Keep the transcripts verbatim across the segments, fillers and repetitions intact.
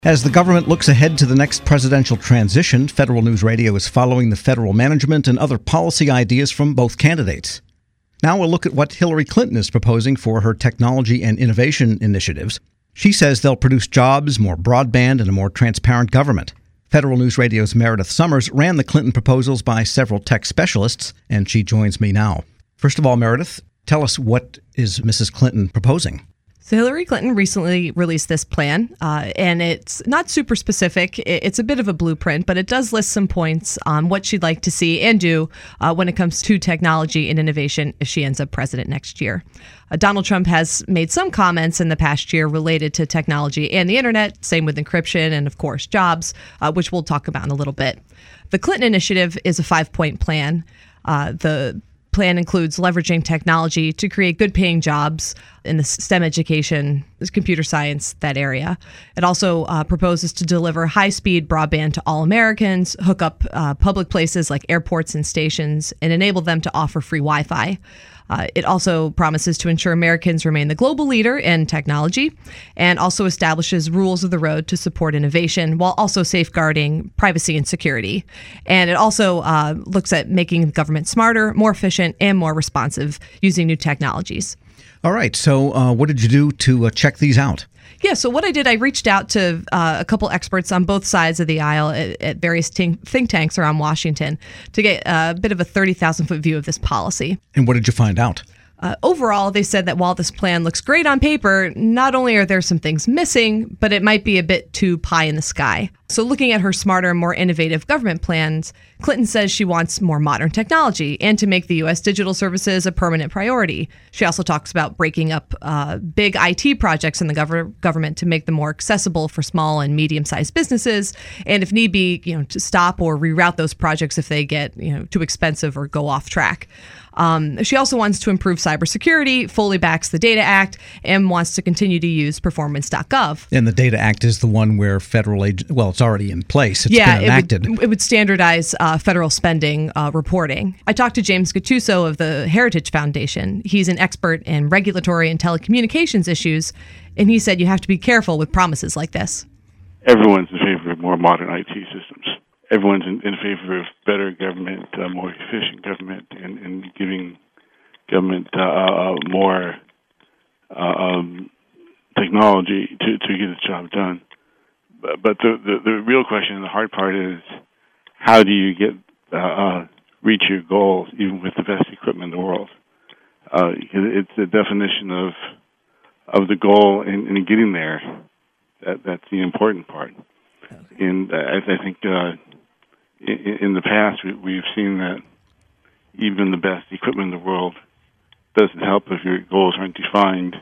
As the government looks ahead to the next presidential transition, Federal News Radio is following the federal management and other policy ideas from both candidates. Now we'll look at what Hillary Clinton is proposing for her technology and innovation initiatives. She says they'll produce jobs, more broadband, and a more transparent government. Federal News Radio's Meredith Summers ran the Clinton proposals by several tech specialists, and she joins me now. First of all, Meredith, tell us, what is Missus Clinton proposing? So Hillary Clinton recently released this plan, uh, and it's not super specific. It's a bit of a blueprint, but it does list some points on what she'd like to see and do uh, when it comes to technology and innovation if she ends up president next year. Uh, Donald Trump has made some comments in the past year related to technology and the internet, same with encryption and, of course, jobs, uh, which we'll talk about in a little bit. The Clinton Initiative is a five-point plan. Uh, the plan includes leveraging technology to create good-paying jobs in the STEM education, computer science, that area. It also uh, proposes to deliver high-speed broadband to all Americans, hook up uh, public places like airports and stations, and enable them to offer free Wi-Fi. Uh, it also promises to ensure Americans remain the global leader in technology, and also establishes rules of the road to support innovation while also safeguarding privacy and security. And it also uh, looks at making the government smarter, more efficient, and more responsive using new technologies. All right. So uh, what did you do to uh, check these out? Yeah, so what I did, I reached out to uh, a couple experts on both sides of the aisle at, at various think, think tanks around Washington to get a bit of a thirty thousand foot view of this policy. And what did you find out? Uh, overall, they said that while this plan looks great on paper, not only are there some things missing, but it might be a bit too pie in the sky. So looking at her smarter, more innovative government plans, Clinton says she wants more modern technology and to make the U S digital services a permanent priority. She also talks about breaking up uh, big I T projects in the gov- government to make them more accessible for small and medium-sized businesses, and if need be, you know, to stop or reroute those projects if they get, you know, too expensive or go off track. Um, she also wants to improve cybersecurity, fully backs the Data Act, and wants to continue to use performance dot gov. And the Data Act is the one where federal ag- well, it's already in place. It's yeah, been enacted. It would, it would standardize uh, federal spending uh, reporting. I talked to James Gattuso of the Heritage Foundation. He's an expert in regulatory and telecommunications issues, and he said you have to be careful with promises like this. Everyone's in favor of more modern I T systems. Everyone's in, in favor of better government, uh, more efficient government, and, and giving government uh, uh, more uh, um, technology to, to get its job done. But, but the, the, the real question and the hard part is, how do you get uh, uh, reach your goals even with the best equipment in the world? Uh, it's the definition of of the goal and, and getting there. That, that's the important part. And I, I think uh, in, in the past we, we've seen that even the best equipment in the world doesn't help if your goals aren't defined,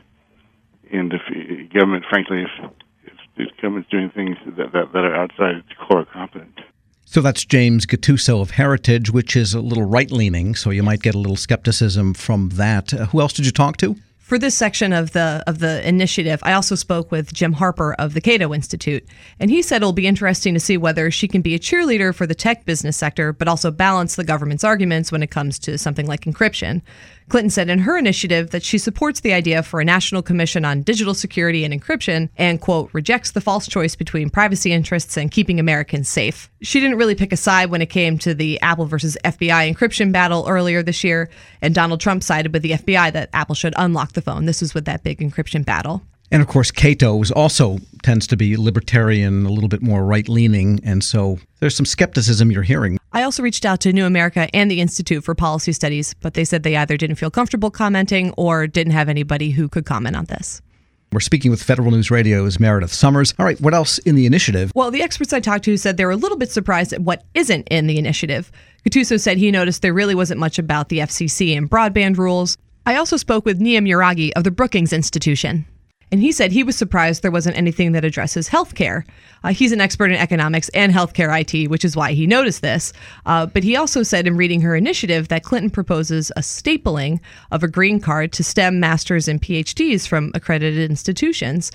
and if government, frankly, if, if the government's doing things that, that, that are outside its core competence. So that's James Gattuso of Heritage, which is a little right-leaning, so you might get a little skepticism from that. Uh, who else did you talk to? For this section of the of the initiative, I also spoke with Jim Harper of the Cato Institute, and he said it'll be interesting to see whether she can be a cheerleader for the tech business sector, but also balance the government's arguments when it comes to something like encryption. Clinton said in her initiative that she supports the idea for a national commission on digital security and encryption and, quote, rejects the false choice between privacy interests and keeping Americans safe. She didn't really pick a side when it came to the Apple versus F B I encryption battle earlier this year, and Donald Trump sided with the F B I that Apple should unlock the phone. This was with that big encryption battle. And of course, Cato is also tends to be libertarian, a little bit more right-leaning, and so there's some skepticism you're hearing. I also reached out to New America and the Institute for Policy Studies, but they said they either didn't feel comfortable commenting or didn't have anybody who could comment on this. We're speaking with Federal News Radio's Meredith Summers. All right, what else in the initiative? Well, the experts I talked to said they were a little bit surprised at what isn't in the initiative. Gattuso said he noticed there really wasn't much about the F C C and broadband rules. I also spoke with Nia Muragi of the Brookings Institution, and he said he was surprised there wasn't anything that addresses healthcare. Uh, he's an expert in economics and healthcare I T, which is why he noticed this. Uh, but he also said in reading her initiative that Clinton proposes a stapling of a green card to STEM masters and P H Ds from accredited institutions.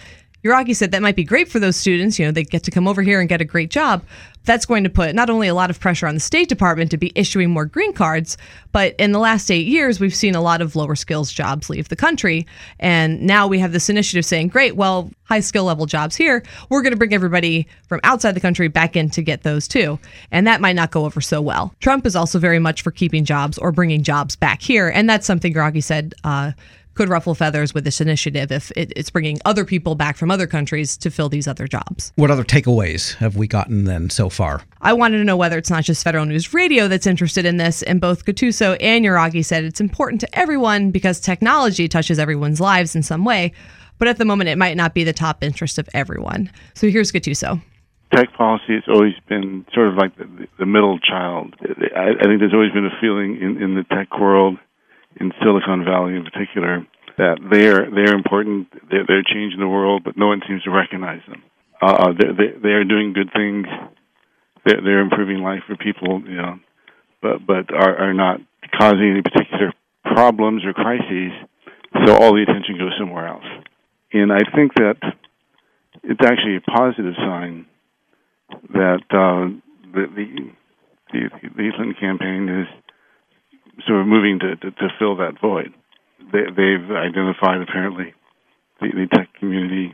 Uragi said that might be great for those students. You know, they get to come over here and get a great job. That's going to put not only a lot of pressure on the State Department to be issuing more green cards, but in the last eight years, we've seen a lot of lower skills jobs leave the country. And now we have this initiative saying, great, well, high skill level jobs here, we're going to bring everybody from outside the country back in to get those too. And that might not go over so well. Trump is also very much for keeping jobs or bringing jobs back here. And that's something Uragi said uh, could ruffle feathers with this initiative if it, it's bringing other people back from other countries to fill these other jobs. What other takeaways have we gotten then so far? I wanted to know whether it's not just Federal News Radio that's interested in this, and both Gattuso and Uragi said it's important to everyone because technology touches everyone's lives in some way, but at the moment it might not be the top interest of everyone. So here's Gattuso. Tech policy has always been sort of like the, the middle child. I, I think there's always been a feeling in, in the tech world, in Silicon Valley in particular, that they're they're important, they're, they're changing the world, but no one seems to recognize them. Uh, they they are doing good things, they're, they're improving life for people, you know, but but are, are not causing any particular problems or crises. So all the attention goes somewhere else, and I think that it's actually a positive sign that uh, the, the the the Clinton campaign is sort of moving to, to, to fill that void. They, they've identified, apparently, the, the tech community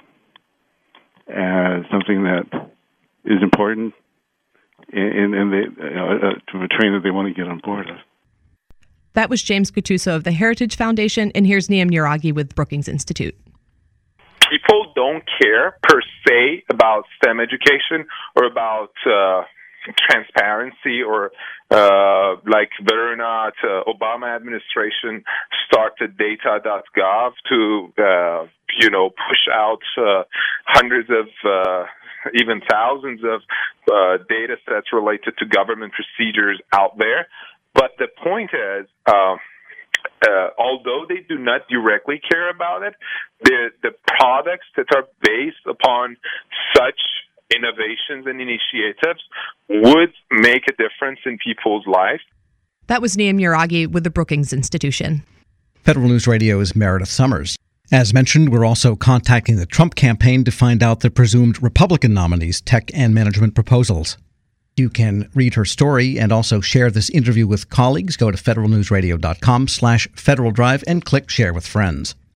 as something that is important and, and they, uh, to a train that they want to get on board of. That was James Gattuso of the Heritage Foundation, and here's Neam Uragi with Brookings Institute. People don't care, per se, about STEM education or about uh, transparency or uh, like whether or not uh, Obama administration started data dot gov to, uh, you know, push out uh, hundreds of, uh, even thousands of uh, data sets related to government procedures out there. But the point is, uh, uh, although they do not directly care about it, the the products that are based upon such innovations and initiatives would make a difference in people's lives. That was Neam Uragi with the Brookings Institution. Federal News Radio's Meredith Summers. As mentioned, we're also contacting the Trump campaign to find out the presumed Republican nominees' tech and management proposals. You can read her story and also share this interview with colleagues. Go to federalnewsradio.com slash Federal Drive and click Share with Friends.